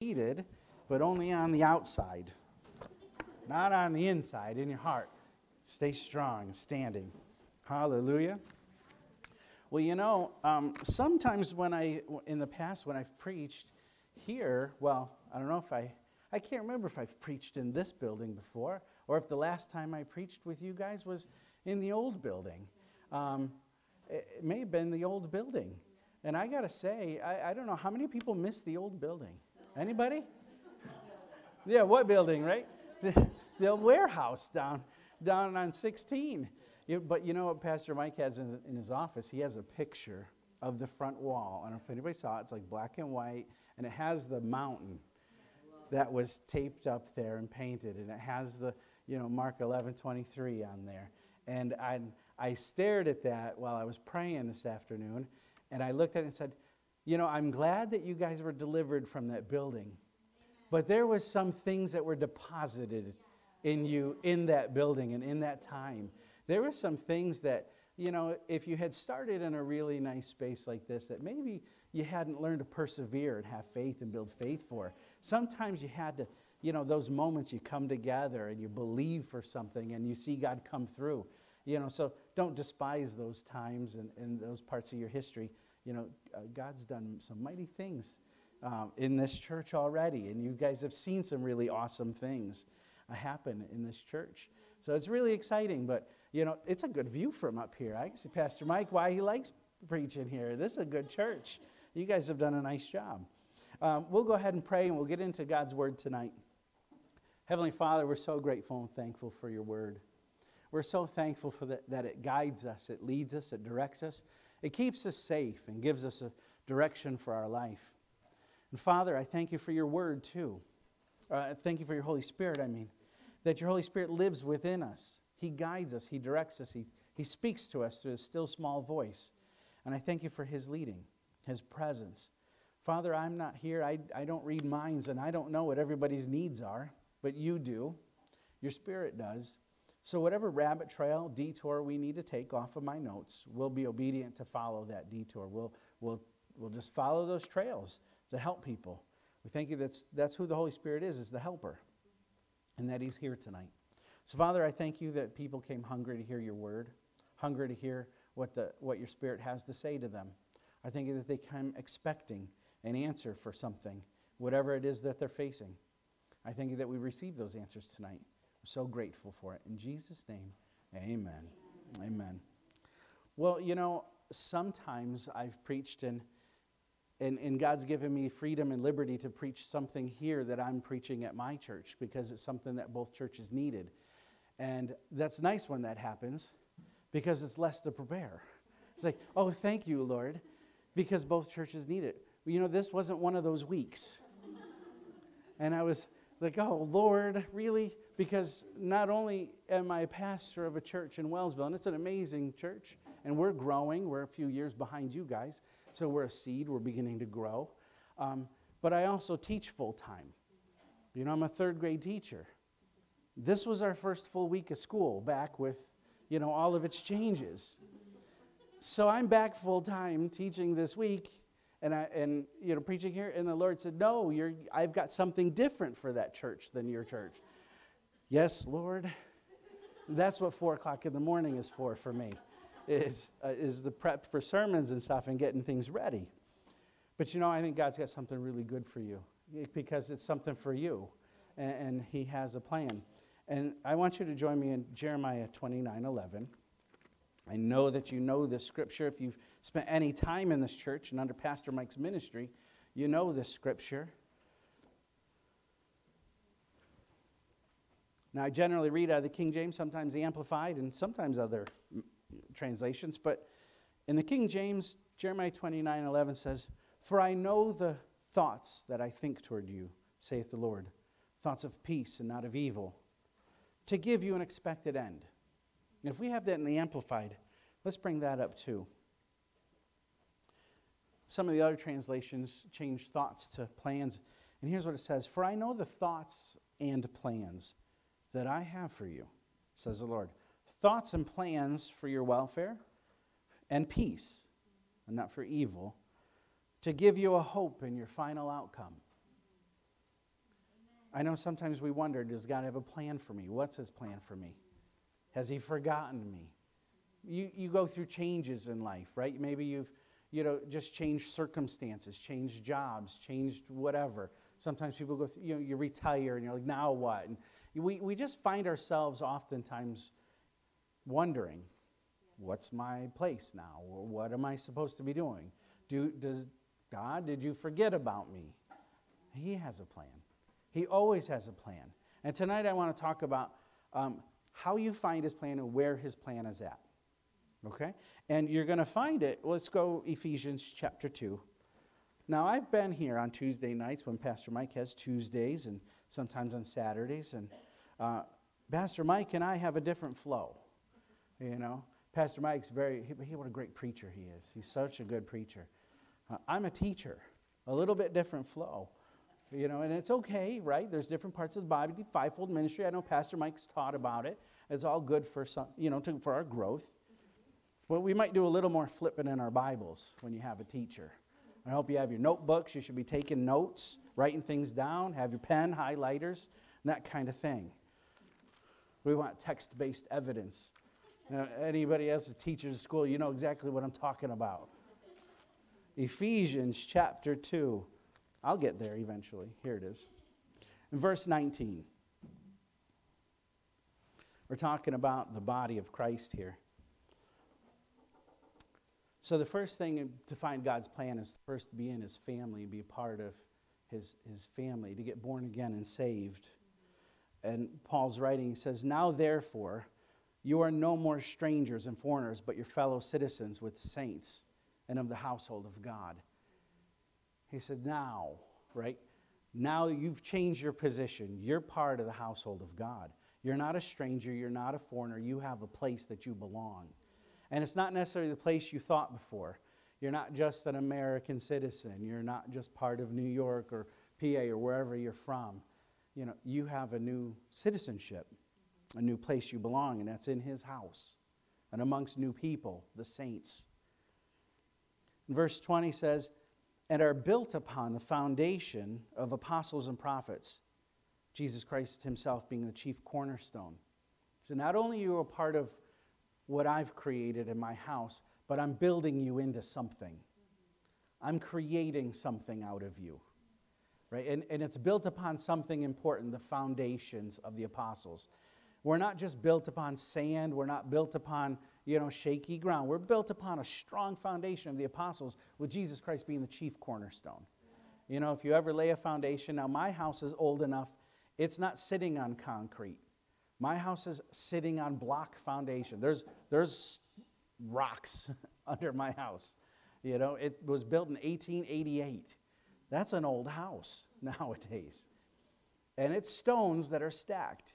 defeated, but only on the outside, not on the inside, in your heart. Stay strong, standing. Hallelujah. Well, sometimes in the past when I've preached here, I don't know if I can't remember if I've preached in this building before, or if the last time I preached with you guys was in the old building. It may have been the old building. And I got to say, I don't know, how many people miss the old building? Anybody? Yeah, what building, right? The warehouse down on 16. But you know what Pastor Mike has in his office? He has a picture of the front wall. I don't know if anybody saw it. It's like black and white, and it has the mountain that was taped up there and painted, and it has the Mark 11:23 on there. And I stared at that while I was praying this afternoon, and I looked at it and said, I'm glad that you guys were delivered from that building, but there was some things that were deposited in you in that building and in that time. There were some things that, if you had started in a really nice space like this, that maybe you hadn't learned to persevere and have faith and build faith for. Sometimes you had to, those moments you come together and you believe for something and you see God come through. So don't despise those times and those parts of your history. God's done some mighty things in this church already, and you guys have seen some really awesome things happen in this church. So it's really exciting, but it's a good view from up here. I can see Pastor Mike why he likes preaching here. This is a good church. You guys have done a nice job. We'll go ahead and pray, and we'll get into God's word tonight. Heavenly Father, we're so grateful and thankful for your word. We're so thankful for that it guides us, it leads us, it directs us. It keeps us safe and gives us a direction for our life. And Father, I thank you for your word too. Thank you for your Holy Spirit, that your Holy Spirit lives within us. He guides us, he directs us, he speaks to us through a still small voice. And I thank you for his leading, his presence. Father, I'm not here, I don't read minds, and I don't know what everybody's needs are, but you do. Your Spirit does. So whatever rabbit trail, detour we need to take off of my notes, we'll be obedient to follow that detour. We'll just follow those trails to help people. We thank you that's who the Holy Spirit is the helper, and that he's here tonight. So Father, I thank you that people came hungry to hear your word, hungry to hear what your Spirit has to say to them. I thank you that they came expecting an answer for something, whatever it is that they're facing. I thank you that we receive those answers tonight. I'm so grateful for it. In Jesus' name, amen. Amen. Well, sometimes I've preached and God's given me freedom and liberty to preach something here that I'm preaching at my church because it's something that both churches needed. And that's nice when that happens because it's less to prepare. It's like, oh, thank you, Lord, because both churches need it. This wasn't one of those weeks. And I was like, oh, Lord, really? Because not only am I a pastor of a church in Wellsville, and it's an amazing church, and we're growing. We're a few years behind you guys, so we're a seed. We're beginning to grow. But I also teach full-time. I'm a third-grade teacher. This was our first full week of school back with, all of its changes. So I'm back full-time teaching this week, and preaching here, and the Lord said, no, I've got something different for that church than your church. Yes, Lord. That's what 4 o'clock in the morning is for me, is the prep for sermons and stuff and getting things ready. But I think God's got something really good for you because it's something for you, and he has a plan. And I want you to join me in Jeremiah 29:11. I know that you know this scripture. If you've spent any time in this church and under Pastor Mike's ministry, you know this scripture. Now, I generally read out of the King James, sometimes the Amplified, and sometimes other translations. But in the King James, Jeremiah 29:11 says, "For I know the thoughts that I think toward you, saith the Lord, thoughts of peace and not of evil, to give you an expected end." And if we have that in the Amplified, let's bring that up too. Some of the other translations change thoughts to plans. And here's what it says: "For I know the thoughts and plans that I have for you, says the Lord. Thoughts and plans for your welfare and peace, and not for evil, to give you a hope in your final outcome." I know sometimes we wonder, does God have a plan for me? What's his plan for me? Has he forgotten me? You go through changes in life, right? Maybe you've just changed circumstances, changed jobs, changed whatever. Sometimes people go through, you retire and you're like, now what? And we just find ourselves oftentimes wondering, what's my place now? What am I supposed to be doing? Does God, did you forget about me? He has a plan. He always has a plan. And tonight I want to talk about how you find his plan and where his plan is at. Okay? And you're going to find it. Let's go Ephesians chapter 2. Now, I've been here on Tuesday nights when Pastor Mike has Tuesdays and sometimes on Saturdays. And Pastor Mike and I have a different flow. Pastor Mike's what a great preacher he is. He's such a good preacher. I'm a teacher, a little bit different flow. And it's okay, right? There's different parts of the Bible. Fivefold ministry. I know Pastor Mike's taught about it. It's all good for some, for our growth. Well, we might do a little more flipping in our Bibles when you have a teacher. I hope you have your notebooks. You should be taking notes, writing things down, have your pen, highlighters, and that kind of thing. We want text-based evidence. Now, anybody else, a teacher at school, you know exactly what I'm talking about. Ephesians chapter 2. I'll get there eventually. Here it is. In verse 19. We're talking about the body of Christ here. So the first thing to find God's plan is to first be in his family, be a part of his family, to get born again and saved. And Paul's writing, he says, now therefore, you are no more strangers and foreigners, but your fellow citizens with saints and of the household of God. He said, now, right? Now you've changed your position. You're part of the household of God. You're not a stranger. You're not a foreigner. You have a place that you belong. And it's not necessarily the place you thought before. You're not just an American citizen. You're not just part of New York or PA or wherever you're from. You have a new citizenship, a new place you belong, and that's in his house and amongst new people, the saints. And verse 20 says, and are built upon the foundation of apostles and prophets, Jesus Christ himself being the chief cornerstone. So not only are you a part of what I've created in my house, but I'm building you into something. I'm creating something out of you. Right? And it's built upon something important, the foundations of the apostles. We're not just built upon sand. We're not built upon, shaky ground. We're built upon a strong foundation of the apostles, with Jesus Christ being the chief cornerstone. If you ever lay a foundation, now my house is old enough, it's not sitting on concrete. My house is sitting on block foundation. There's rocks under my house. It was built in 1888. That's an old house nowadays. And it's stones that are stacked.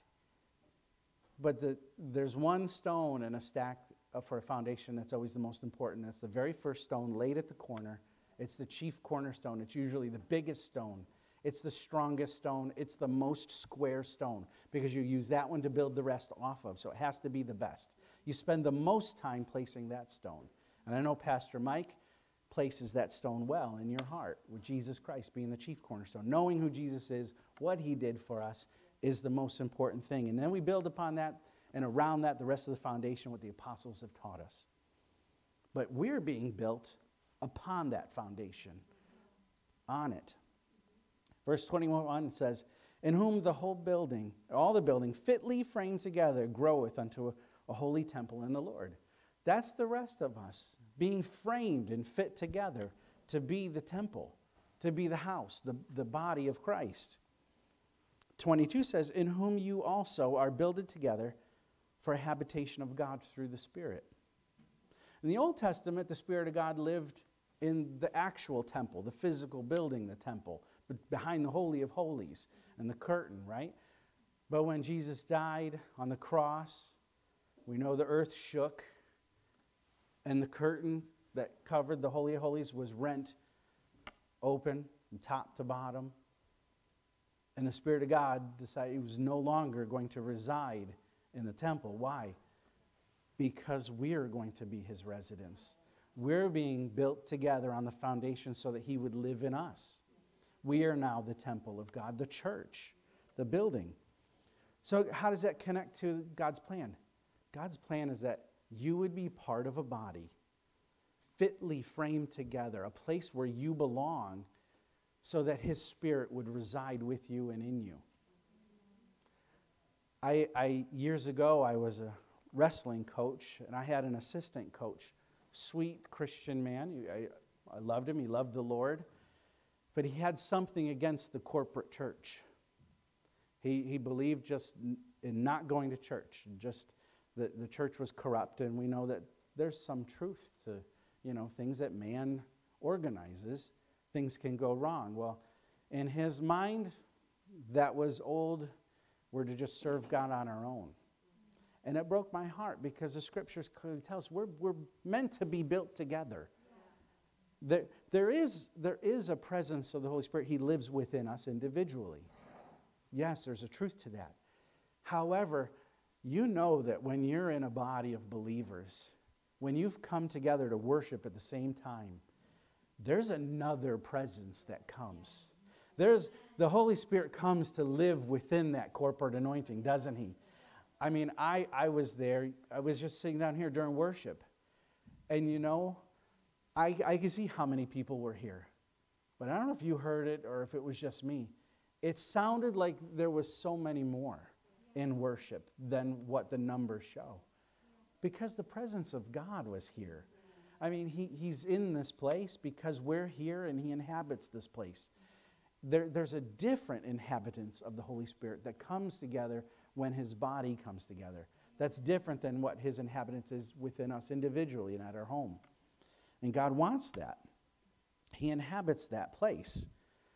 But there's one stone in a stack for a foundation that's always the most important. That's the very first stone laid at the corner. It's the chief cornerstone. It's usually the biggest stone. It's the strongest stone. It's the most square stone because you use that one to build the rest off of. So it has to be the best. You spend the most time placing that stone. And I know Pastor Mike places that stone well in your heart, with Jesus Christ being the chief cornerstone. Knowing who Jesus is, what he did for us, is the most important thing. And then we build upon that, and around that, the rest of the foundation, what the apostles have taught us. But we're being built upon that foundation, on it. Verse 21 says, in whom the whole building, all the building, fitly framed together, groweth unto a holy temple in the Lord. That's the rest of us, being framed and fit together to be the temple, to be the house, the body of Christ. 22 says, in whom you also are builded together for a habitation of God through the Spirit. In the Old Testament, the Spirit of God lived in the actual temple, the physical building, the temple, but behind the Holy of Holies and the curtain, right? But when Jesus died on the cross, we know the earth shook, and the curtain that covered the Holy of Holies was rent open from top to bottom. And the Spirit of God decided he was no longer going to reside in the temple. Why? Because we're going to be his residence. We're being built together on the foundation so that he would live in us. We are now the temple of God, the church, the building. So how does that connect to God's plan? God's plan is that you would be part of a body, fitly framed together, a place where you belong, so that His Spirit would reside with you and in you. Years ago, I was a wrestling coach, and I had an assistant coach, sweet Christian man. I loved him. He loved the Lord. But he had something against the corporate church. He believed just in not going to church, just that the church was corrupt, and we know that there's some truth to, things that man organizes. Things can go wrong. Well, in his mind, that was old. We're to just serve God on our own. And it broke my heart because the Scriptures clearly tell us we're meant to be built together. There is a presence of the Holy Spirit. He lives within us individually. Yes, there's a truth to that. However, you know that when you're in a body of believers, when you've come together to worship at the same time, there's another presence that comes. The Holy Spirit comes to live within that corporate anointing, doesn't He? I mean, I was there. I was just sitting down here during worship. And I could see how many people were here. But I don't know if you heard it or if it was just me. It sounded like there was so many more in worship than what the numbers show. Because the presence of God was here. I mean, He's in this place because we're here and He inhabits this place. There's a different inhabitance of the Holy Spirit that comes together when His body comes together. That's different than what His inhabitance is within us individually and at our home. And God wants that. He inhabits that place.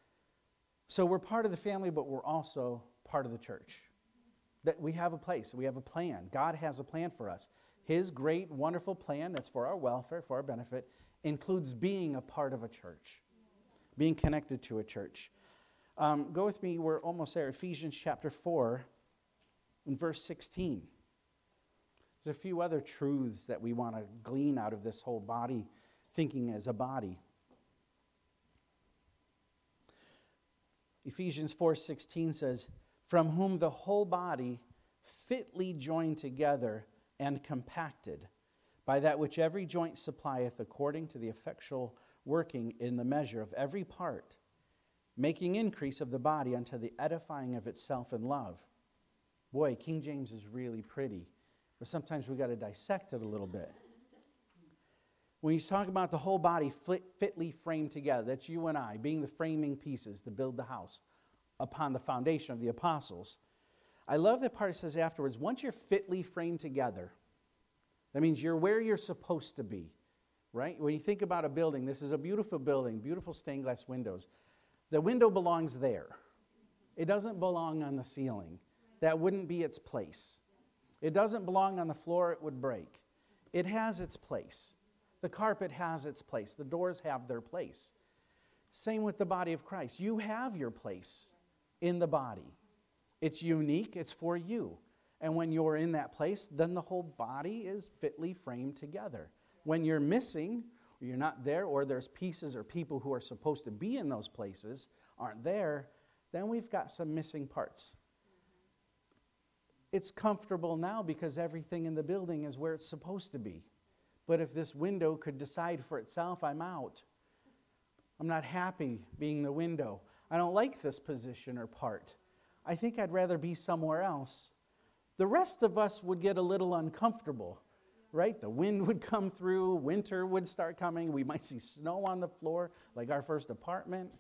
So we're part of the family, but we're also part of the church. That we have a place, we have a plan. God has a plan for us. His great, wonderful plan that's for our welfare, for our benefit, includes being a part of a church, being connected to a church. Go with me, we're almost there, Ephesians chapter 4 and verse 16. There's a few other truths that we want to glean out of this whole body, thinking as a body. Ephesians 4:16 says, "From whom the whole body, fitly joined together and compacted, by that which every joint supplieth according to the effectual working in the measure of every part, making increase of the body unto the edifying of itself in love." Boy, King James is really pretty, but sometimes we got to dissect it a little bit. When he's talking about the whole body fitly framed together, that's you and I, being the framing pieces to build the house upon the foundation of the apostles. I love that part it says afterwards, once you're fitly framed together, that means you're where you're supposed to be, right? When you think about a building, this is a beautiful building, beautiful stained glass windows. The window belongs there. It doesn't belong on the ceiling. That wouldn't be its place. It doesn't belong on the floor, it would break. It has its place. The carpet has its place. The doors have their place. Same with the body of Christ. You have your place in the body. It's unique. It's for you. And when you're in that place, then the whole body is fitly framed together. When you're missing, or you're not there, or there's pieces or people who are supposed to be in those places aren't there, then we've got some missing parts. It's comfortable now because everything in the building is where it's supposed to be. But if this window could decide for itself, I'm out. I'm not happy being the window. I don't like this position or part. I think I'd rather be somewhere else. The rest of us would get a little uncomfortable, right? The wind would come through, winter would start coming, we might see snow on the floor, like our first apartment.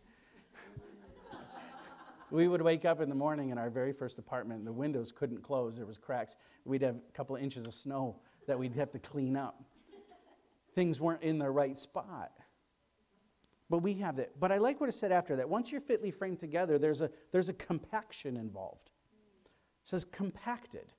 We would wake up in the morning in our very first apartment, and the windows couldn't close, there was cracks. We'd have a couple of inches of snow that we'd have to clean up. Things weren't in the right spot. But we have that. But I like what it said after that. Once you're fitly framed together, there's a compaction involved. It says compacted.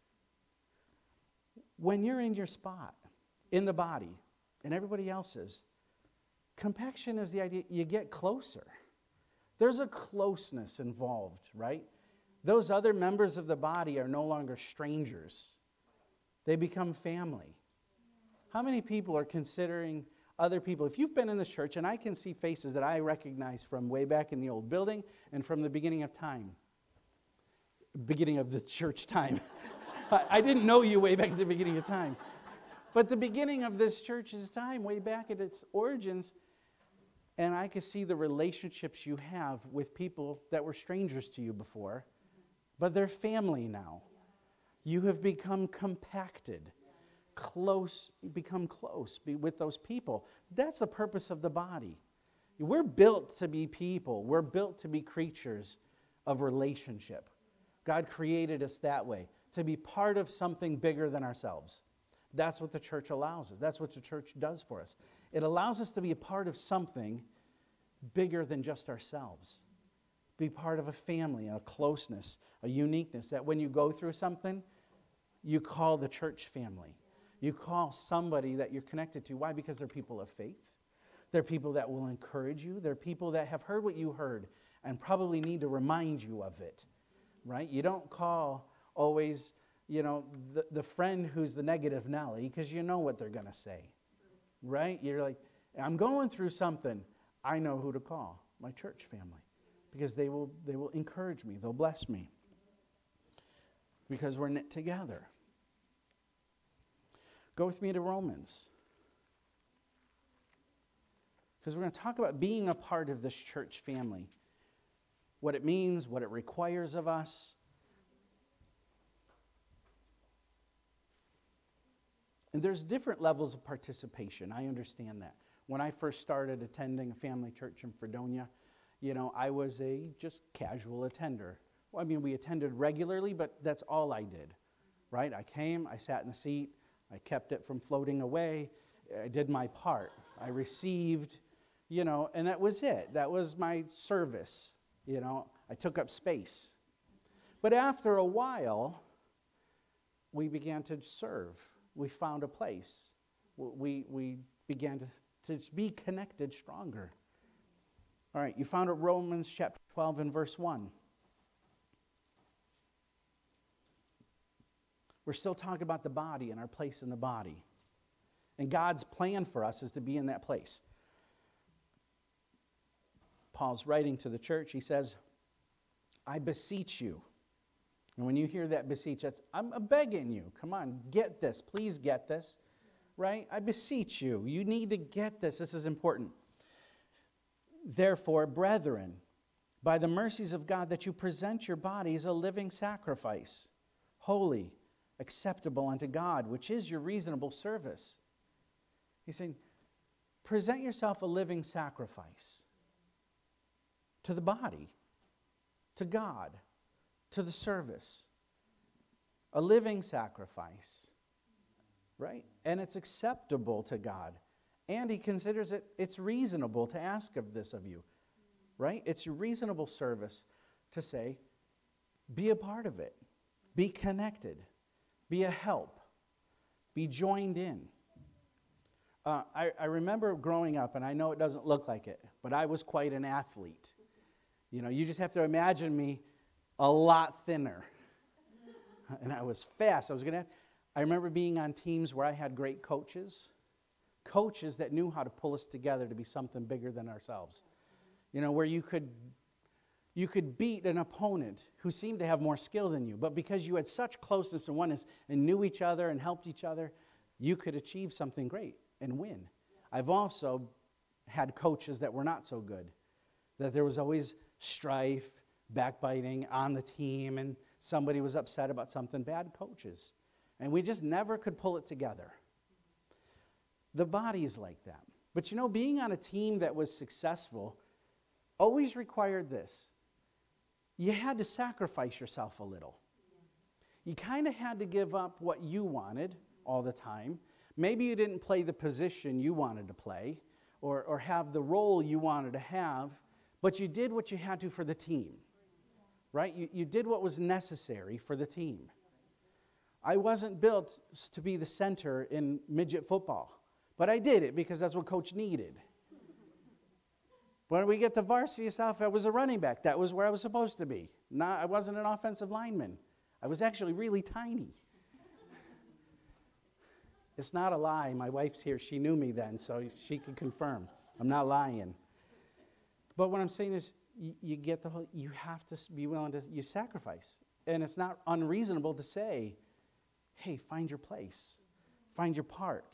When you're in your spot, in the body, and everybody else is, compaction is the idea you get closer. There's a closeness involved, right? Those other members of the body are no longer strangers. They become family. How many people are considering other people? If you've been in this church, and I can see faces that I recognize from way back in the old building and from the beginning of time. beginning of the church time. I didn't know you way back at the beginning of time. But the beginning of this church's time, way back at its origins, and I could see the relationships you have with people that were strangers to you before, but they're family now. You have become compacted, become close with those people. That's the purpose of the body. We're built to be people. We're built to be creatures of relationship. God created us that way, to be part of something bigger than ourselves. That's what the church allows us. That's what the church does for us. It allows us to be a part of something bigger than just ourselves. Be part of a family, a closeness, a uniqueness, that when you go through something, you call the church family. You call somebody that you're connected to. Why? Because they're people of faith. They're people that will encourage you. They're people that have heard what you heard and probably need to remind you of it, right? You don't call always, the friend who's the negative Nelly, because you know what they're going to say, right? You're like, I'm going through something. I know who to call, my church family, because they will encourage me. They'll bless me because we're knit together. Go with me to Romans, because we're going to talk about being a part of this church family, what it means, what it requires of us. And there's different levels of participation. I understand that. When I first started attending a family church in Fredonia, I was a just casual attender. Well, we attended regularly, but that's all I did, right? I came, I sat in the seat, I kept it from floating away, I did my part. I received, and that was it. That was my service, I took up space. But after a while, we began to serve. We found a place. We began to be connected stronger. All right, you found it, Romans chapter 12 and verse 1. We're still talking about the body and our place in the body. And God's plan for us is to be in that place. Paul's writing to the church. He says, I beseech you. And when you hear that beseech, I'm begging you. Come on, get this. Please get this. Right? I beseech you. You need to get this. This is important. Therefore, brethren, by the mercies of God, that you present your bodies a living sacrifice, holy, acceptable unto God, which is your reasonable service. He's saying, present yourself a living sacrifice to the body, to God, to the service. A living sacrifice, right? And it's acceptable to God. And he considers it's reasonable to ask of this of you, right? It's reasonable service to say, be a part of it. Be connected. Be a help. Be joined in. I remember growing up, and I know it doesn't look like it, but I was quite an athlete. You just have to imagine me a lot thinner. And I was fast. I remember being on teams where I had great coaches that knew how to pull us together to be something bigger than ourselves. Where you could beat an opponent who seemed to have more skill than you, but because you had such closeness and oneness and knew each other and helped each other, you could achieve something great and win. I've also had coaches that were not so good, that there was always strife, backbiting on the team, and somebody was upset about something. Bad coaches. And we just never could pull it together. The body is like that. But being on a team that was successful always required this. You had to sacrifice yourself a little. You kind of had to give up what you wanted all the time. Maybe you didn't play the position you wanted to play or have the role you wanted to have, but you did what you had to for the team, right? You did what was necessary for the team. I wasn't built to be the center in midget football, but I did it because that's what coach needed. When we get to varsity stuff, I was a running back. That was where I was supposed to be. I wasn't an offensive lineman. I was actually really tiny. It's not a lie. My wife's here. She knew me then, so she can confirm. I'm not lying. But what I'm saying is, you have to be willing to, you sacrifice. And it's not unreasonable to say, hey, find your place. Find your part.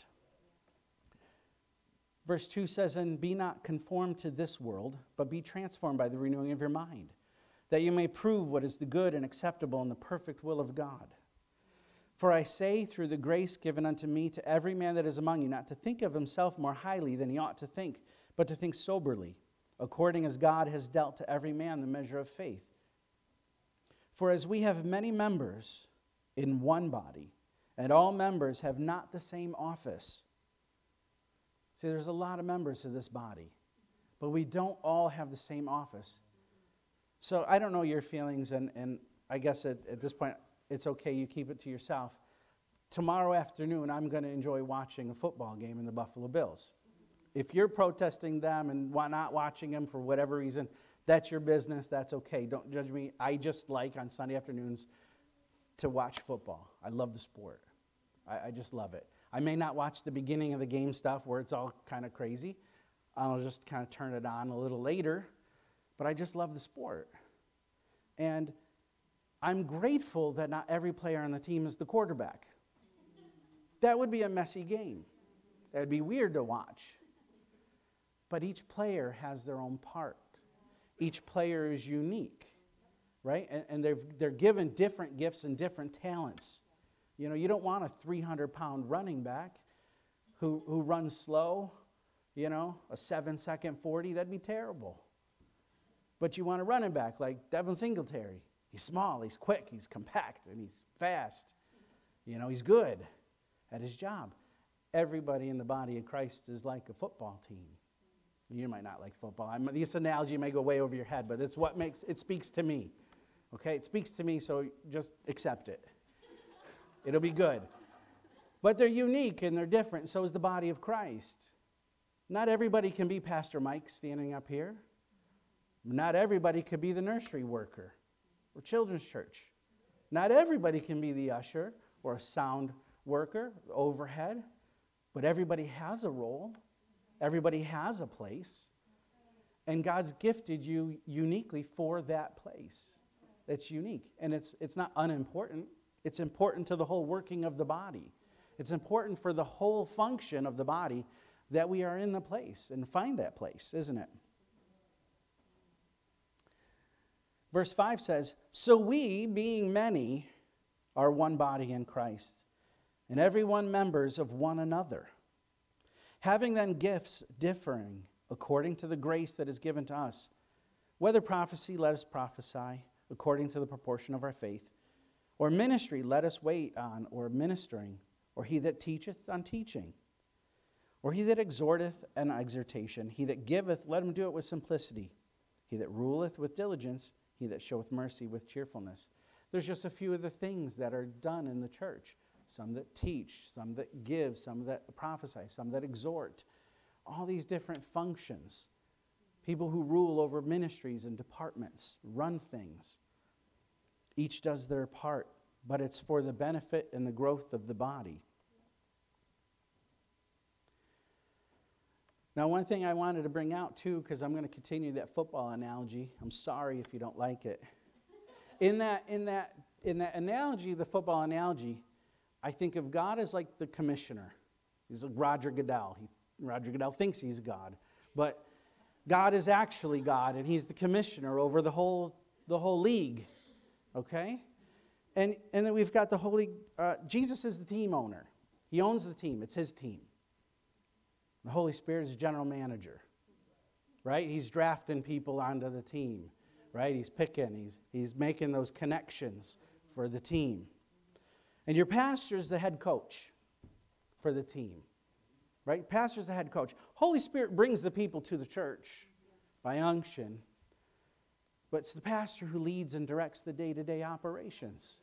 Verse 2 says, and be not conformed to this world, but be transformed by the renewing of your mind, that you may prove what is the good and acceptable and the perfect will of God. For I say, through the grace given unto me, to every man that is among you, not to think of himself more highly than he ought to think, but to think soberly, according as God has dealt to every man the measure of faith. For as we have many members in one body, and all members have not the same office. See, there's a lot of members of this body, but we don't all have the same office. So I don't know your feelings, and I guess at this point, it's okay, you keep it to yourself. Tomorrow afternoon, I'm going to enjoy watching a football game in the Buffalo Bills. If you're protesting them and not watching them for whatever reason, that's your business, that's okay. Don't judge me. I just like on Sunday afternoons to watch football. I love the sport. I just love it. I may not watch the beginning of the game stuff where it's all kind of crazy. I'll just kind of turn it on a little later. But I just love the sport. And I'm grateful that not every player on the team is the quarterback. That would be a messy game. It would be weird to watch. But each player has their own part. Each player is unique, right? And they're given different gifts and different talents. You know, you don't want a 300-pound running back who runs slow, you know, a 7-second 40. That'd be terrible. But you want a running back like Devin Singletary. He's small, he's quick, he's compact, and he's fast. You know, he's good at his job. Everybody in the body of Christ is like a football team. You might not like football. This analogy may go way over your head, but it's what makes it speaks to me. Okay, it speaks to me, so just accept it. It'll be good. But they're unique and they're different. So is the body of Christ. Not everybody can be Pastor Mike standing up here. Not everybody could be the nursery worker or children's church. Not everybody can be the usher or a sound worker, overhead. But everybody has a role. Everybody has a place. And God's gifted you uniquely for that place. That's unique. And it's not unimportant. It's important to the whole working of the body. It's important for the whole function of the body that we are in the place and find that place, isn't it? Verse 5 says, so we, being many, are one body in Christ, and every one members of one another. Having then gifts differing according to the grace that is given to us, whether prophecy, let us prophesy according to the proportion of our faith, or ministry, let us wait on, or ministering, or he that teacheth on teaching, or he that exhorteth on exhortation, he that giveth, let him do it with simplicity, he that ruleth with diligence, he that showeth mercy with cheerfulness. There's just a few of the things that are done in the church. Some that teach, some that give, some that prophesy, some that exhort. All these different functions. People who rule over ministries and departments, run things. Each does their part, but it's for the benefit and the growth of the body. Now, one thing I wanted to bring out, too, because I'm going to continue that football analogy. I'm sorry if you don't like it. In that analogy, the football analogy, I think of God as like the commissioner. He's like Roger Goodell. Roger Goodell thinks he's God. But God is actually God, and he's the commissioner over the whole league. Okay? And then we've got the Holy... Jesus is the team owner. He owns the team. It's his team. The Holy Spirit is general manager, right? He's drafting people onto the team, right? He's picking, he's making those connections for the team. And your pastor is the head coach for the team, right? Pastor's the head coach. Holy Spirit brings the people to the church by unction, but it's the pastor who leads and directs the day-to-day operations.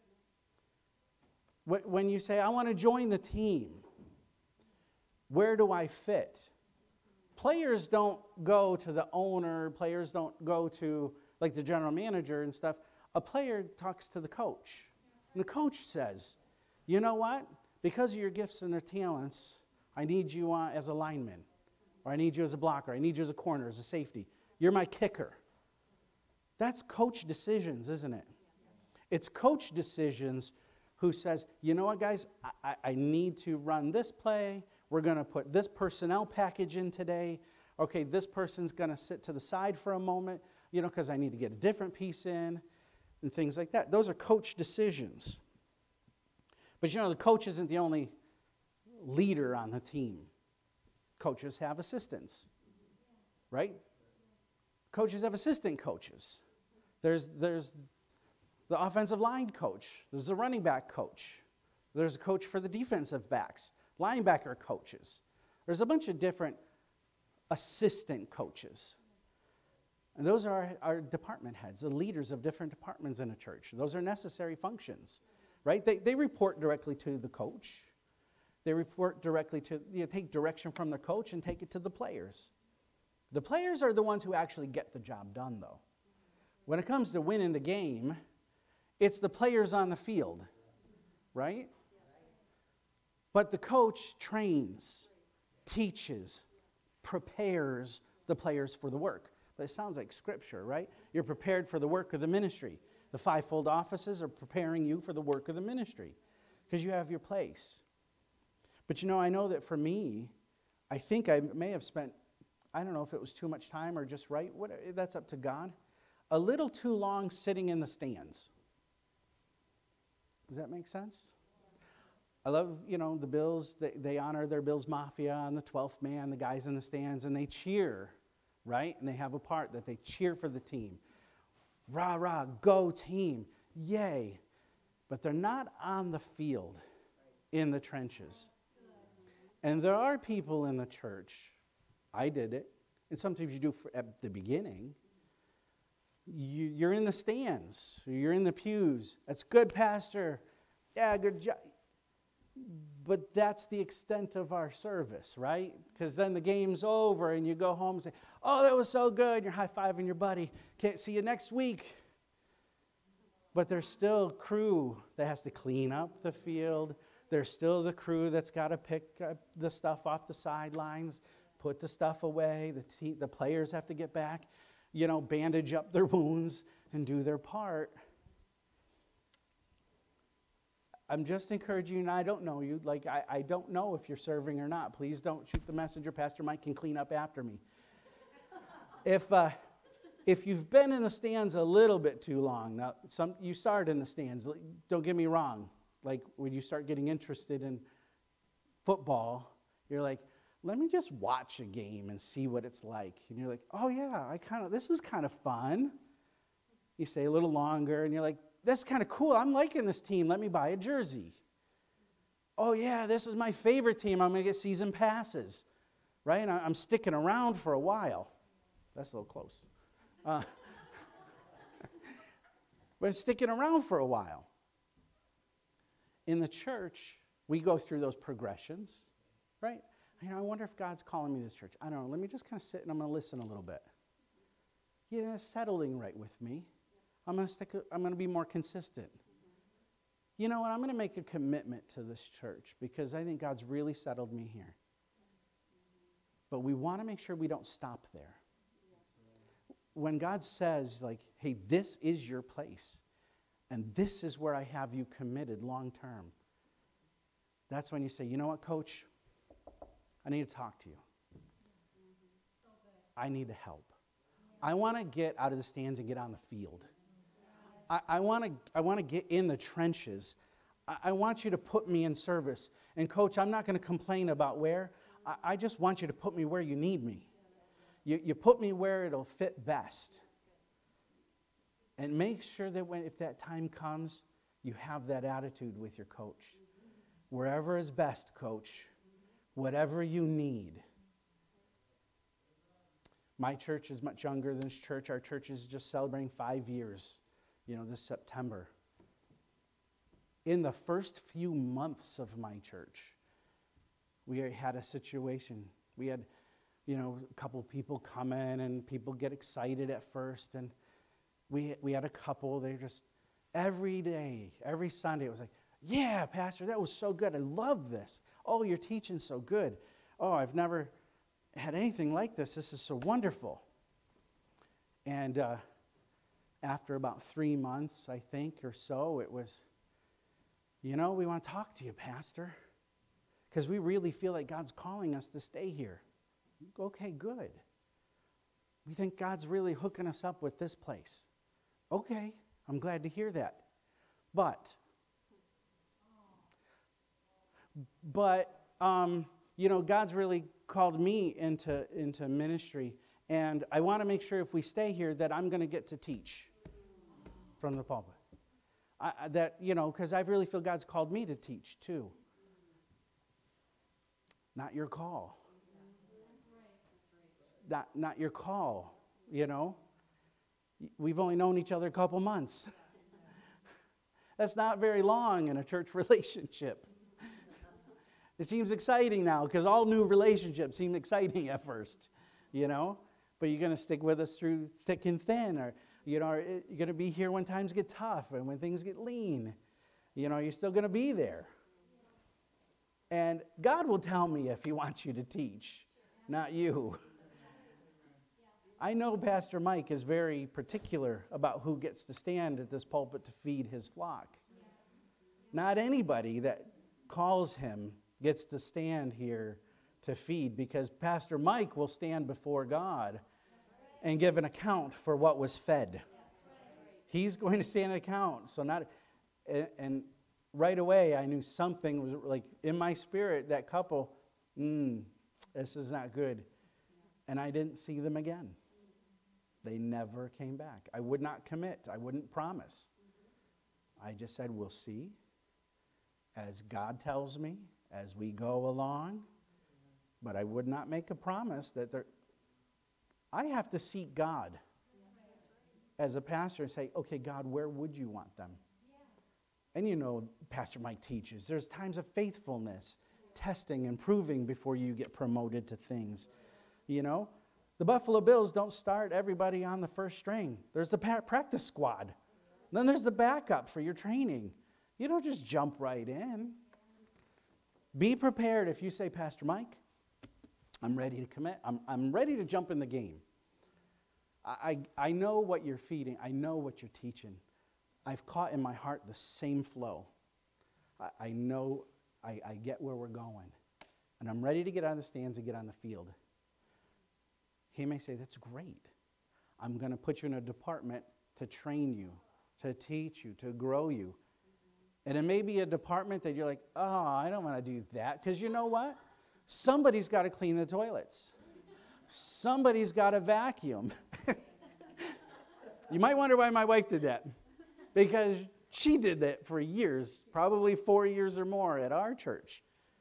When you say, I want to join the team, where do I fit? Players don't go to the owner. Players don't go to like the general manager and stuff. A player talks to the coach. And the coach says, you know what? Because of your gifts and their talents, I need you as a lineman. Or I need you as a blocker. I need you as a corner, as a safety. You're my kicker. That's coach decisions, isn't it? It's coach decisions who says, you know what, guys, I need to run this play. We're going to put this personnel package in today. Okay, this person's going to sit to the side for a moment, because I need to get a different piece in and things like that. Those are coach decisions. But the coach isn't the only leader on the team. Coaches have assistants, right? Coaches have assistant coaches. There's the offensive line coach. There's the running back coach. There's a coach for the defensive backs, linebacker coaches. There's a bunch of different assistant coaches. And those are our department heads, the leaders of different departments in a church. Those are necessary functions, right? They report directly to the coach. They report directly to, take direction from the coach and take it to the players. The players are the ones who actually get the job done, though. When it comes to winning the game, it's the players on the field, right? But the coach trains, teaches, prepares the players for the work. But it sounds like scripture, right? You're prepared for the work of the ministry. The fivefold offices are preparing you for the work of the ministry because you have your place. But I know that for me, I think I may have spent, I don't know if it was too much time or just right. That's up to God. A little too long sitting in the stands. Does that make sense? I love, the Bills. They honor their Bills Mafia on the 12th man, the guys in the stands, and they cheer, right? And they have a part that they cheer for the team. Rah, rah, go team, yay. But they're not on the field in the trenches. And there are people in the church, I did it, and sometimes you do at the beginning. You're in the stands, you're in the pews. That's good, Pastor. Yeah, good job. But that's the extent of our service, right? Because then the game's over and you go home and say, oh, that was so good. You're high-fiving your buddy. Can't see you next week. But there's still crew that has to clean up the field. There's still the crew that's got to pick the stuff off the sidelines, put the stuff away. The players have to get back, bandage up their wounds and do their part. I'm just encouraging you, and I don't know you. I don't know if you're serving or not. Please don't shoot the messenger. Pastor Mike can clean up after me. If you've been in the stands a little bit too long, now you start in the stands. Don't get me wrong. Like when you start getting interested in football, you're like, let me just watch a game and see what it's like. And you're like, oh yeah, this is kind of fun. You stay a little longer and you're like, that's kind of cool. I'm liking this team. Let me buy a jersey. Oh yeah, this is my favorite team. I'm going to get season passes. Right? And I'm sticking around for a while. That's a little close. But I'm sticking around for a while. In the church, we go through those progressions, right? I wonder if God's calling me to this church. I don't know. Let me just kind of sit and I'm going to listen a little bit. It's settling right with me. I'm going to be more consistent. You know what? I'm going to make a commitment to this church because I think God's really settled me here. But we want to make sure we don't stop there. When God says, hey, this is your place, and this is where I have you committed long term, that's when you say, you know what, Coach? I need to talk to you. I need help. I want to get out of the stands and get on the field. I want to get in the trenches. I want you to put me in service. And Coach, I'm not going to complain about where. I just want you to put me where you need me. You put me where it'll fit best. And make sure that if that time comes, you have that attitude with your coach. Wherever is best, Coach. Whatever you need. My church is much younger than this church. Our church is just celebrating 5 years, this September. In the first few months of my church, we had a situation. We had, a couple people come in and people get excited at first. And we had a couple, they just, every day, every Sunday, it was like, yeah, Pastor, that was so good. I love this. Oh, you're teaching so good. Oh, I've never had anything like this. This is so wonderful. And after about 3 months, I think, or so, it was, we want to talk to you, Pastor, because we really feel like God's calling us to stay here. Okay, good. We think God's really hooking us up with this place. Okay, I'm glad to hear that. But God's really called me into ministry, and I want to make sure if we stay here that I'm going to get to teach from the pulpit. Because I really feel God's called me to teach too. Not your call. Not your call, We've only known each other a couple months. That's not very long in a church relationship. It seems exciting now because all new relationships seem exciting at first, But you're going to stick with us through thick and thin, or, you're going to be here when times get tough and when things get lean. You're still going to be there. And God will tell me if He wants you to teach, not you. I know Pastor Mike is very particular about who gets to stand at this pulpit to feed his flock. Not anybody that calls him gets to stand here to feed, because Pastor Mike will stand before God and give an account for what was fed. He's going to stand an account. And right away I knew something was like in my spirit, that couple, this is not good. And I didn't see them again. They never came back. I would not commit. I wouldn't promise. I just said, we'll see. As God tells me, as we go along. But I would not make a promise that I have to seek God as a pastor and say, okay, God, where would you want them? And Pastor Mike teaches, there's times of faithfulness, testing and proving before you get promoted to things. The Buffalo Bills don't start everybody on the first string. There's the practice squad. Then there's the backup for your training. You don't just jump right in. Be prepared if you say, Pastor Mike, I'm ready to commit. I'm ready to jump in the game. I know what you're feeding. I know what you're teaching. I've caught in my heart the same flow. I know, I get where we're going. And I'm ready to get on the stands and get on the field. He may say, that's great. I'm going to put you in a department to train you, to teach you, to grow you. And it may be a department that you're like, oh, I don't want to do that. Because you know what? Somebody's got to clean the toilets. Somebody's got to vacuum. You might wonder why my wife did that. Because she did that for years, probably 4 years or more at our church.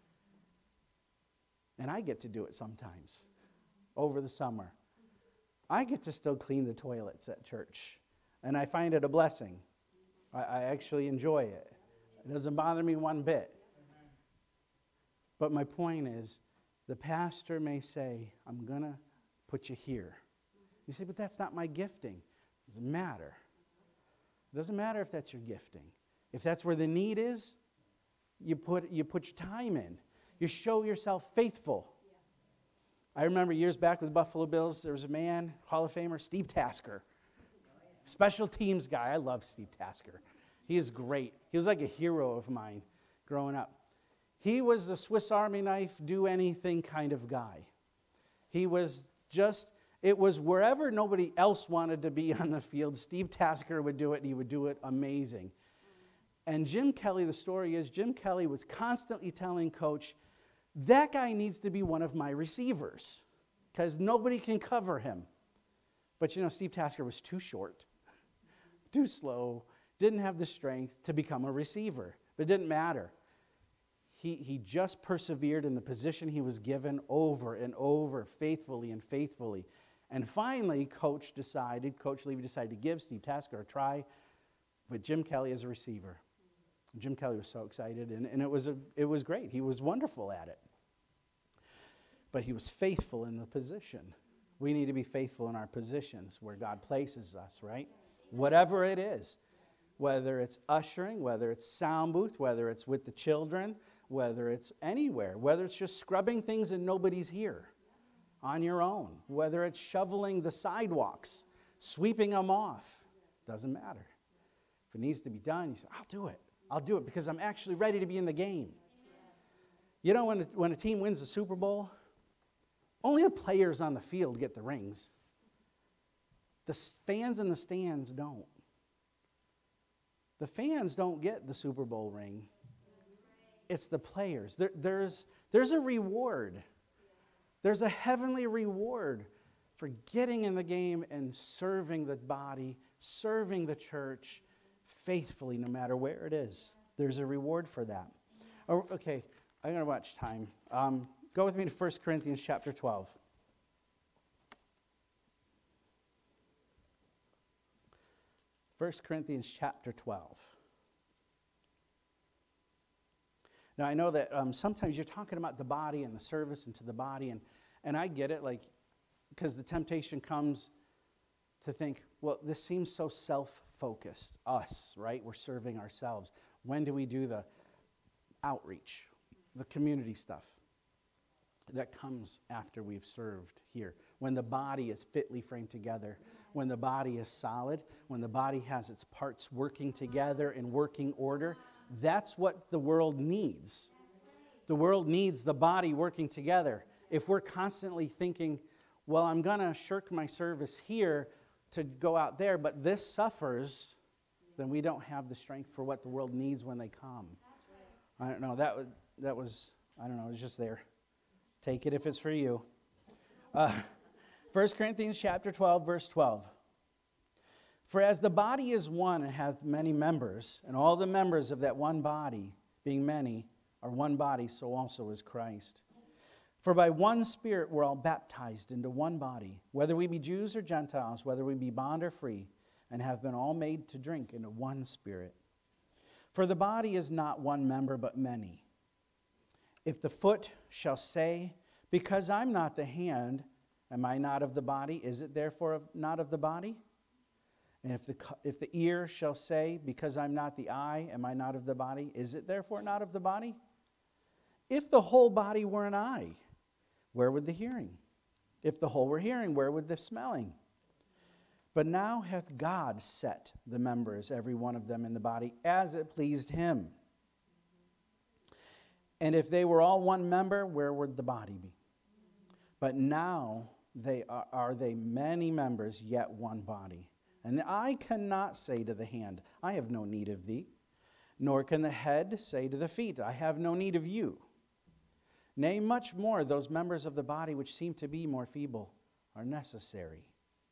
And I get to do it sometimes. Over the summer, I get to still clean the toilets at church, and I find it a blessing. I actually enjoy it. It doesn't bother me one bit. But my point is, the pastor may say, I'm going to put you here. You say, but that's not my gifting. It doesn't matter. It doesn't matter if that's your gifting. If that's where the need is, you put your time in. You show yourself faithful. I remember years back with the Buffalo Bills, there was a man, Hall of Famer, Steve Tasker. Special teams guy. I love Steve Tasker. He is great. He was like a hero of mine growing up. He was the Swiss Army knife, do anything kind of guy. He was it was wherever nobody else wanted to be on the field, Steve Tasker would do it, and he would do it amazing. And Jim Kelly, the story is, Jim Kelly was constantly telling Coach, that guy needs to be one of my receivers because nobody can cover him. But Steve Tasker was too short, too slow, didn't have the strength to become a receiver. But it didn't matter. He just persevered in the position he was given over and over, faithfully and faithfully. And finally, Coach Levy decided to give Steve Tasker a try with Jim Kelly as a receiver. Jim Kelly was so excited, and it was great. He was wonderful at it. But he was faithful in the position. We need to be faithful in our positions where God places us, right? Whatever it is, whether it's ushering, whether it's sound booth, whether it's with the children, whether it's anywhere, whether it's just scrubbing things and nobody's here on your own, whether it's shoveling the sidewalks, sweeping them off. Doesn't matter. If it needs to be done, you say, I'll do it. I'll do it because I'm actually ready to be in the game. You know, when a team wins the Super Bowl, only the players on the field get the rings. The fans in the stands don't. The fans don't get the Super Bowl ring. It's the players. There's a reward. There's a heavenly reward for getting in the game and serving the body, serving the church faithfully no matter where it is. There's a reward for that. Oh, okay, I'm going to watch time. Go with me to 1 Corinthians chapter 12. 1 Corinthians chapter 12. Now, I know that sometimes you're talking about the body and the service and to the body, and I get it, like, because the temptation comes to think, well, this seems so self-focused, us, right? We're serving ourselves. When do we do the outreach, the community stuff? That comes after we've served here. When the body is fitly framed together, when the body is solid, when the body has its parts working together in working order, that's what the world needs. The world needs the body working together. If we're constantly thinking, well, I'm going to shirk my service here to go out there, but this suffers, then we don't have the strength for what the world needs when they come. I don't know. That was I don't know. It was just there. Take it if it's for you. 1 Corinthians chapter 12, verse 12. For as the body is one and hath many members, and all the members of that one body, being many, are one body, so also is Christ. For by one Spirit we're all baptized into one body, whether we be Jews or Gentiles, whether we be bond or free, and have been all made to drink into one Spirit. For the body is not one member, but many. If the foot shall say, because I'm not the hand, am I not of the body? Is it therefore not of the body? And if the ear shall say, because I'm not the eye, am I not of the body? Is it therefore not of the body? If the whole body were an eye, where would the hearing? If the whole were hearing, where would the smelling? But now hath God set the members, every one of them in the body, as it pleased him. And if they were all one member, where would the body be? But now are they many members, yet one body. And the eye cannot say to the hand, I have no need of thee. Nor can the head say to the feet, I have no need of you. Nay, much more, those members of the body which seem to be more feeble are necessary.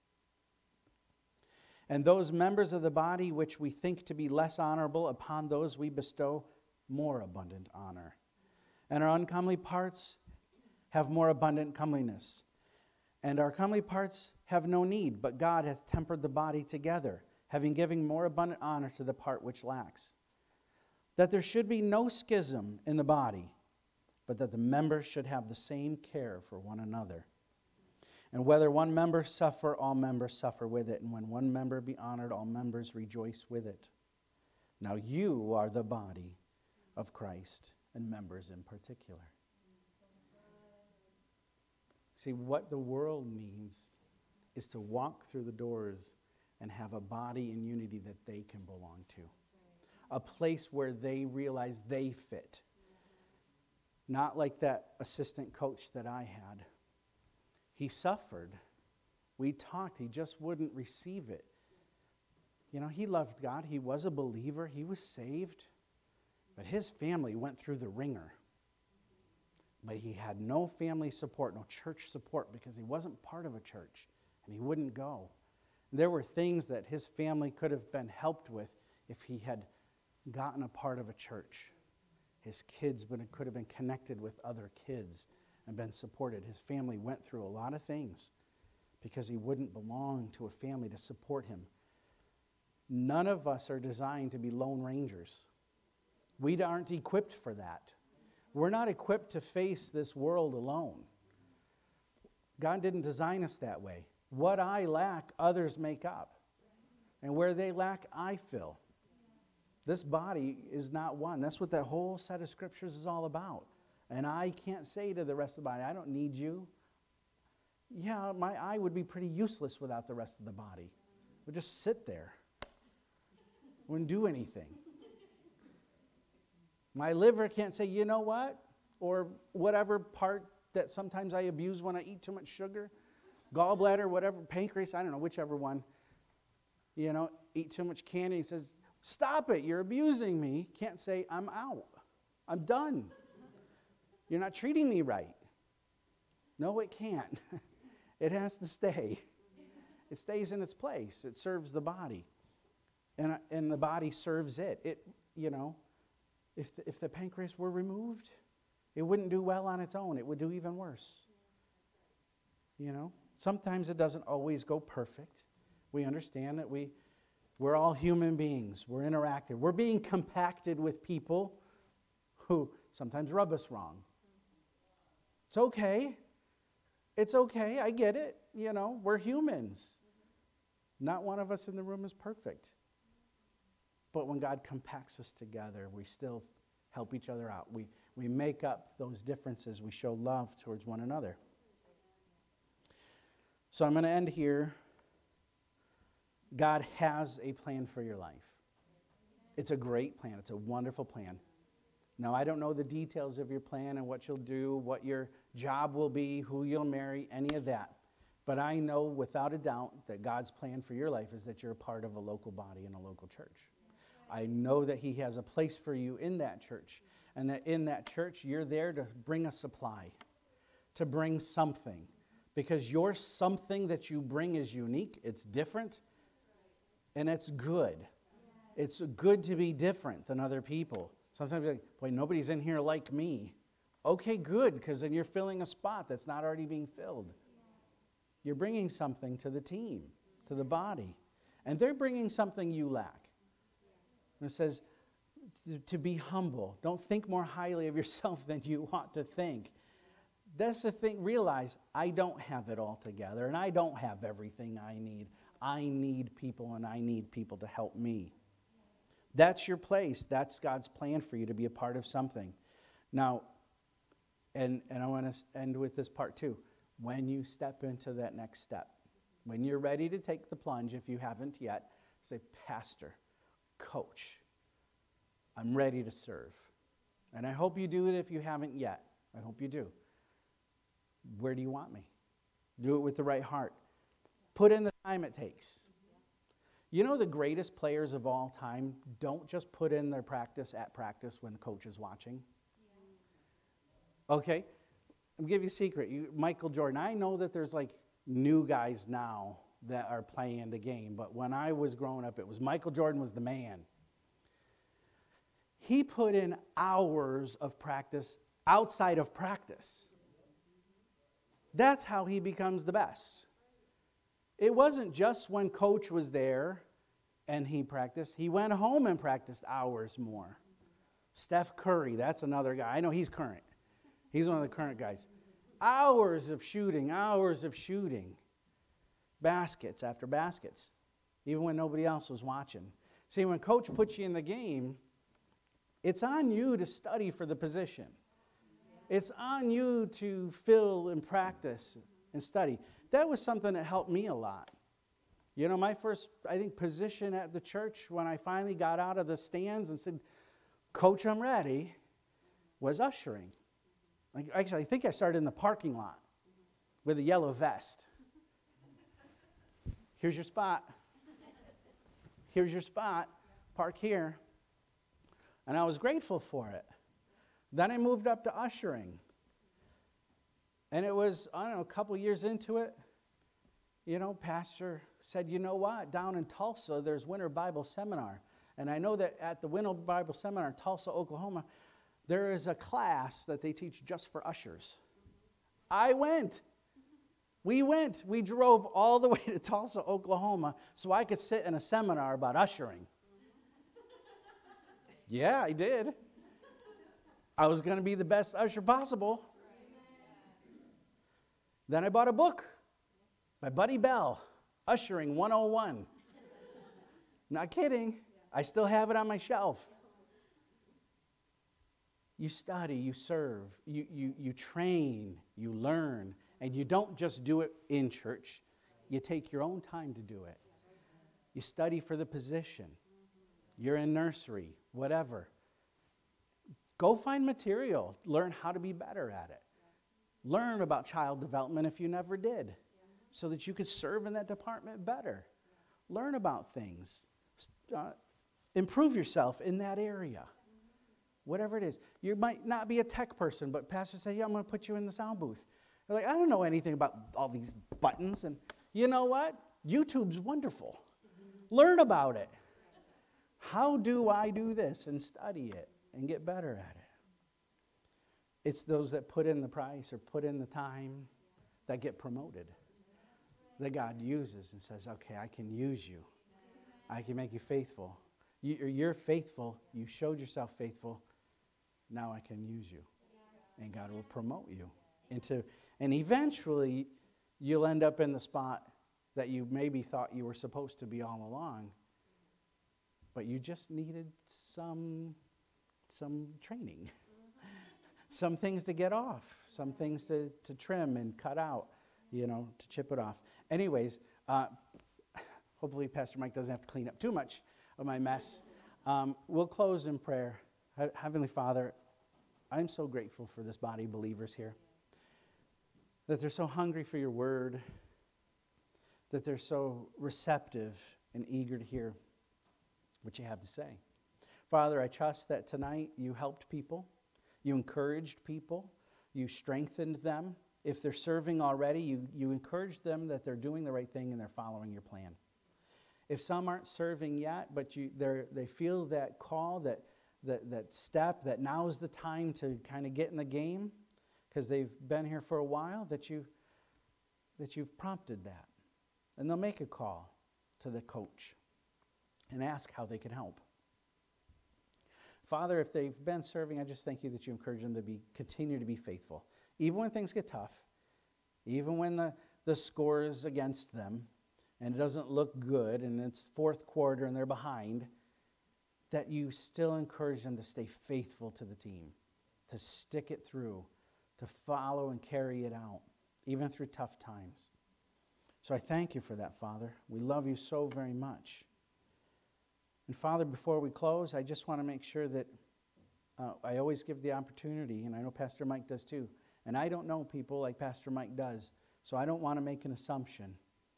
And those members of the body which we think to be less honorable, upon those we bestow more abundant honor. And our uncomely parts have more abundant comeliness. And our comely parts have no need, but God hath tempered the body together, having given more abundant honor to the part which lacks. That there should be no schism in the body, but that the members should have the same care for one another. And whether one member suffer, all members suffer with it. And when one member be honored, all members rejoice with it. Now you are the body of Christ, and members in particular. See, what the world needs is to walk through the doors and have a body in unity that they can belong to. A place where they realize they fit. Not like that assistant coach that I had. He suffered. We talked. He just wouldn't receive it. You know, he loved God. He was a believer. He was saved. But his family went through the ringer. But he had no family support, no church support, because he wasn't part of a church, and he wouldn't go. There were things that his family could have been helped with if he had gotten a part of a church. His kids could have been connected with other kids and been supported. His family went through a lot of things because he wouldn't belong to a family to support him. None of us are designed to be lone rangers. We aren't equipped for that. We're not equipped to face this world alone. God didn't design us that way. What I lack, others make up. And where they lack, I fill. This body is not one. That's what that whole set of scriptures is all about. And I can't say to the rest of the body, I don't need you. Yeah, my eye would be pretty useless without the rest of the body. It would just sit there. Wouldn't do anything. My liver can't say, you know what? Or whatever part that sometimes I abuse when I eat too much sugar. Gallbladder, whatever, pancreas, I don't know, whichever one. You know, eat too much candy. He says, stop it, you're abusing me. Can't say, I'm out. I'm done. You're not treating me right. No, it can't. It has to stay. It stays in its place. It serves the body. And the body serves it. It, you know, if the pancreas were removed, it wouldn't do well on its own. It would do even worse. You know, sometimes it doesn't always go perfect. We understand that we're all human beings. We're interactive. We're being compacted with people who sometimes rub us wrong. It's okay. It's okay. I get it. You know, we're humans. Not one of us in the room is perfect. But when God compacts us together, we still help each other out. We make up those differences. We show love towards one another. So I'm going to end here. God has a plan for your life. It's a great plan. It's a wonderful plan. Now, I don't know the details of your plan and what you'll do, what your job will be, who you'll marry, any of that. But I know without a doubt that God's plan for your life is that you're a part of a local body and a local church. I know that He has a place for you in that church, and that in that church you're there to bring a supply, to bring something. Because your something that you bring is unique, it's different, and it's good. It's good to be different than other people. Sometimes you're like, boy, nobody's in here like me. Okay, good, because then you're filling a spot that's not already being filled. You're bringing something to the team, to the body. And they're bringing something you lack. And it says to be humble. Don't think more highly of yourself than you ought to think. That's the thing. Realize I don't have it all together, and I don't have everything I need. I need people, and I need people to help me. That's your place. That's God's plan for you to be a part of something. Now, and I want to end with this part too. When you step into that next step, when you're ready to take the plunge, if you haven't yet, say, Pastor, Coach, I'm ready to serve. And I hope you do it if you haven't yet. I hope you do. Where do you want me? Do it with the right heart. Put in the time it takes. You know the greatest players of all time don't just put in their practice at practice when the coach is watching. Okay? I'll give you a secret. Michael Jordan. I know that there's like new guys now that are playing the game, but when I was growing up, it was Michael Jordan was the man. He put in hours of practice outside of practice. That's how he becomes the best. It wasn't just when coach was there and he practiced. He went home and practiced hours more. Steph Curry, that's another guy. I know he's current. He's one of the current guys. Hours of shooting. Baskets after baskets, even when nobody else was watching. See, when coach puts you in the game, it's on you to study for the position. It's on you to fill and practice and study. That was something that helped me a lot. You know, my first, I think, position at the church when I finally got out of the stands and said, Coach, I'm ready, was ushering. Like, actually, I think I started in the parking lot with a yellow vest. Here's your spot. Here's your spot. Park here. And I was grateful for it. Then I moved up to ushering. And it was, I don't know, a couple years into it, you know, pastor said, you know what, down in Tulsa, there's Winter Bible Seminar. And I know that at the Winter Bible Seminar in Tulsa, Oklahoma, there is a class that they teach just for ushers. I went. We went. We drove all the way to Tulsa, Oklahoma, so I could sit in a seminar about ushering. Yeah, I did. I was going to be the best usher possible. Then I bought a book by Buddy Bell, Ushering 101. Not kidding. I still have it on my shelf. You study, you serve, you train, you learn, and you don't just do it in church. You take your own time to do it. You study for the position. you're in nursery, whatever. Go find material. Learn how to be better at it. Learn about child development if you never did, so that you could serve in that department better. Learn about things. Improve yourself in that area. Whatever it is. You might not be a tech person, but pastor say, yeah, I'm going to put you in the sound booth. You're like, I don't know anything about all these buttons. And you know what? YouTube's wonderful. Learn about it. How do I do this? And study it and get better at it. It's those that put in the price or put in the time that get promoted, that God uses and says, okay, I can use you. I can make you faithful. You're faithful. You showed yourself faithful. Now I can use you. And God will promote you into, and eventually you'll end up in the spot that you maybe thought you were supposed to be all along, but you just needed some training. Some things to get off, some things to trim and cut out, to chip it off. Anyways, hopefully Pastor Mike doesn't have to clean up too much of my mess. We'll close in prayer. Heavenly Father, I'm so grateful for this body of believers here, that they're so hungry for your word, that they're so receptive and eager to hear what you have to say. Father, I trust that tonight you helped people. You encouraged people. You strengthened them. If they're serving already, you encourage them that they're doing the right thing and they're following your plan. If some aren't serving yet, but they feel that call, that step, that now is the time to kind of get in the game because they've been here for a while, that you've prompted that. And they'll make a call to the coach and ask how they can help. Father, if they've been serving, I just thank you that you encourage them to continue to be faithful. Even when things get tough, even when the score is against them and it doesn't look good and it's fourth quarter and they're behind, that you still encourage them to stay faithful to the team, to stick it through, to follow and carry it out, even through tough times. So I thank you for that, Father. We love you so very much. And Father, before we close, I just want to make sure that I always give the opportunity, and I know Pastor Mike does too, and I don't know people like Pastor Mike does, so I don't want to make an assumption.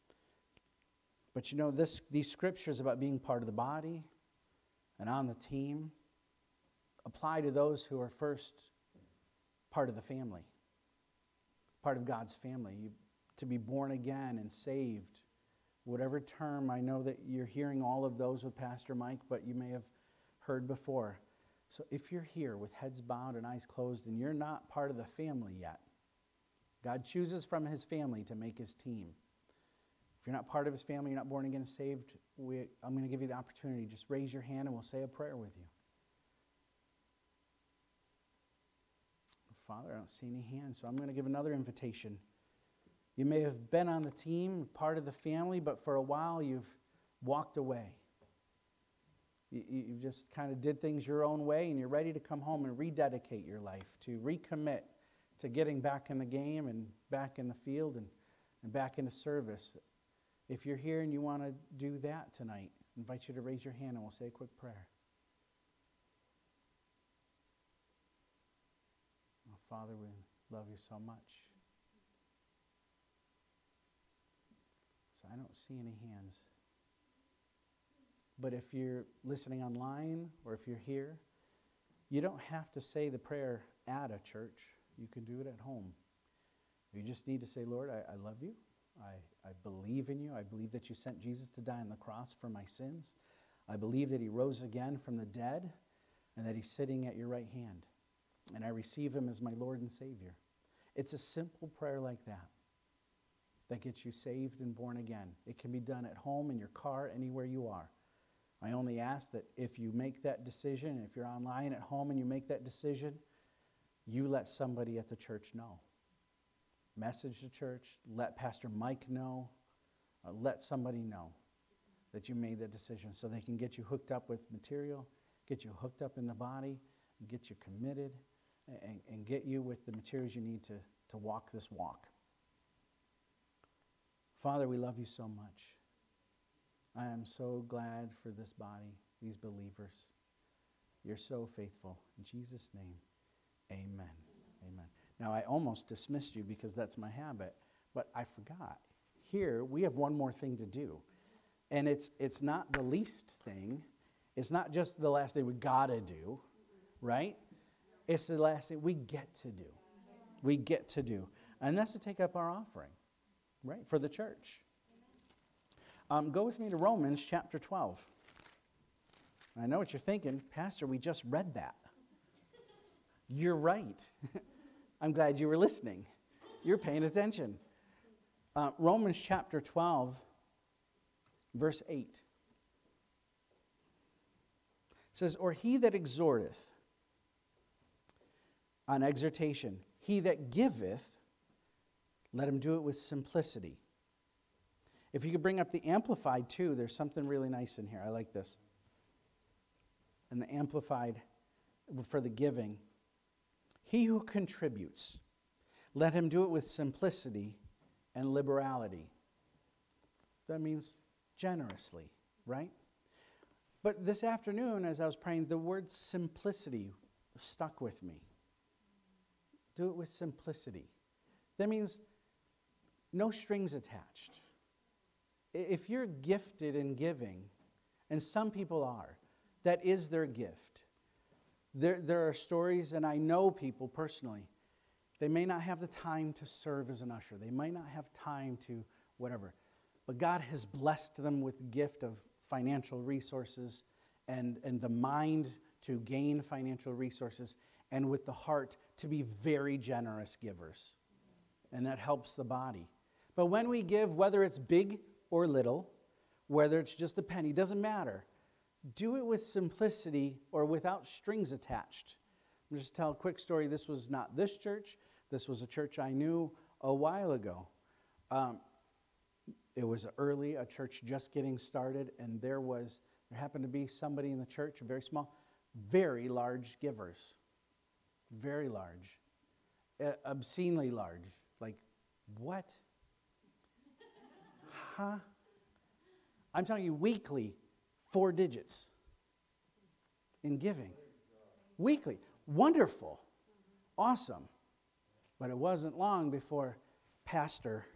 But these scriptures about being part of the body and on the team apply to those who are first part of the family, part of God's family, to be born again and saved. Whatever term, I know that you're hearing all of those with Pastor Mike, but you may have heard before. So if you're here with heads bowed and eyes closed and you're not part of the family yet, God chooses from his family to make his team. If you're not part of his family, you're not born again and saved, I'm going to give you the opportunity. Just raise your hand and we'll say a prayer with you. Father, I don't see any hands, so I'm going to give another invitation. You may have been on the team, part of the family, but for a while you've walked away. You just kind of did things your own way, and you're ready to come home and rededicate your life, to recommit to getting back in the game and back in the field and back into service. If you're here and you want to do that tonight, I invite you to raise your hand and we'll say a quick prayer. Oh, Father, we love you so much. I don't see any hands. But if you're listening online or if you're here, you don't have to say the prayer at a church. You can do it at home. You just need to say, Lord, I love you. I believe in you. I believe that you sent Jesus to die on the cross for my sins. I believe that he rose again from the dead and that he's sitting at your right hand. And I receive him as my Lord and Savior. It's a simple prayer like that gets you saved and born again. It can be done at home, in your car, anywhere you are. I only ask that if you make that decision, if you're online at home and you make that decision, you let somebody at the church know. Message the church, let Pastor Mike know, let somebody know that you made that decision so they can get you hooked up with material, get you hooked up in the body, get you committed, and get you with the materials you need to walk this walk. Father, we love you so much. I am so glad for this body. these believers. You're so faithful. In Jesus' name, amen. Amen. Now, I almost dismissed you because that's my habit, but I forgot. Here, we have one more thing to do. And it's not the least thing. It's not just the last thing we got to do, right? It's the last thing we get to do. We get to do. And that's to take up our offering, right, for the church. Go with me to Romans chapter 12. I know what you're thinking. Pastor, we just read that. You're right. I'm glad you were listening. You're paying attention. Romans chapter 12, verse 8. Says, or he that exhorteth on exhortation, he that giveth, let him do it with simplicity. If you could bring up the Amplified too, there's something really nice in here. I like this. And the Amplified for the giving. He who contributes, let him do it with simplicity and liberality. That means generously, right? But this afternoon, as I was praying, the word simplicity stuck with me. Do it with simplicity. That means no strings attached. If you're gifted in giving, and some people are, that is their gift. There are stories, and I know people personally, they may not have the time to serve as an usher. They might not have time to whatever. But God has blessed them with the gift of financial resources and the mind to gain financial resources and with the heart to be very generous givers. And that helps the body. But when we give, whether it's big or little, whether it's just a penny, doesn't matter. Do it with simplicity or without strings attached. I'm just tell a quick story. This was not this church. This was a church I knew a while ago. It was a church just getting started, and there happened to be somebody in the church, very small, very large givers. Very large. Obscenely large. Like, what? Huh? I'm telling you, weekly, 4 digits in giving. Weekly. Wonderful. Awesome. But it wasn't long before Pastor,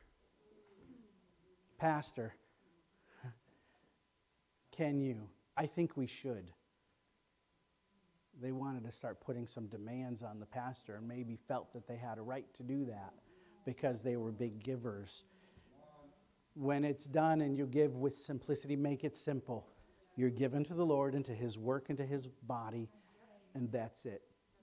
can you? I think we should. They wanted to start putting some demands on the pastor and maybe felt that they had a right to do that because they were big givers. When it's done and you give with simplicity, make it simple. You're given to the Lord and to His work and to His body, and that's it.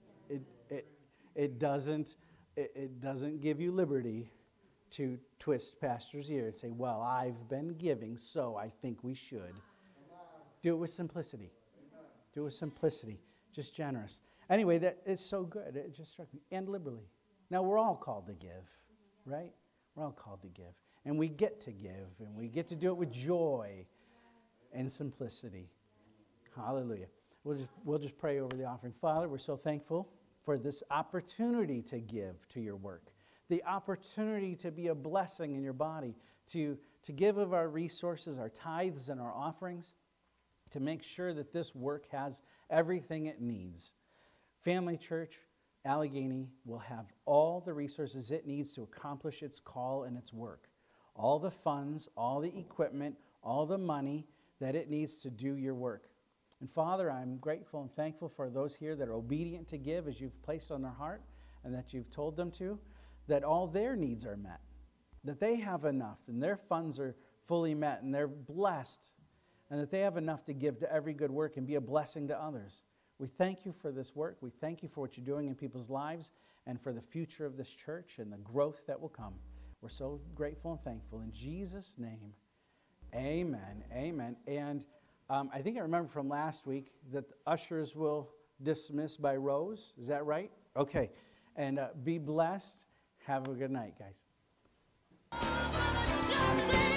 It doesn't give you liberty to twist pastor's ear and say, well, I've been giving, so I think we should. Do it with simplicity. Do it with simplicity. Just generous. Anyway, that is so good. It just struck me. And liberally. Now, we're all called to give, right? We're all called to give. And we get to give, and we get to do it with joy and simplicity. Hallelujah. We'll just pray over the offering. Father, we're so thankful for this opportunity to give to your work, the opportunity to be a blessing in your body, to give of our resources, our tithes and our offerings, to make sure that this work has everything it needs. Family Church Allegheny will have all the resources it needs to accomplish its call and its work. All the funds, all the equipment, all the money that it needs to do your work. And Father, I'm grateful and thankful for those here that are obedient to give as you've placed on their heart and that you've told them to, that all their needs are met, that they have enough and their funds are fully met and they're blessed, and that they have enough to give to every good work and be a blessing to others. We thank you for this work. We thank you for what you're doing in people's lives and for the future of this church and the growth that will come. We're so grateful and thankful. In Jesus' name, amen, amen. And I think I remember from last week that the ushers will dismiss by rows. Is that right? Okay. And be blessed. Have a good night, guys.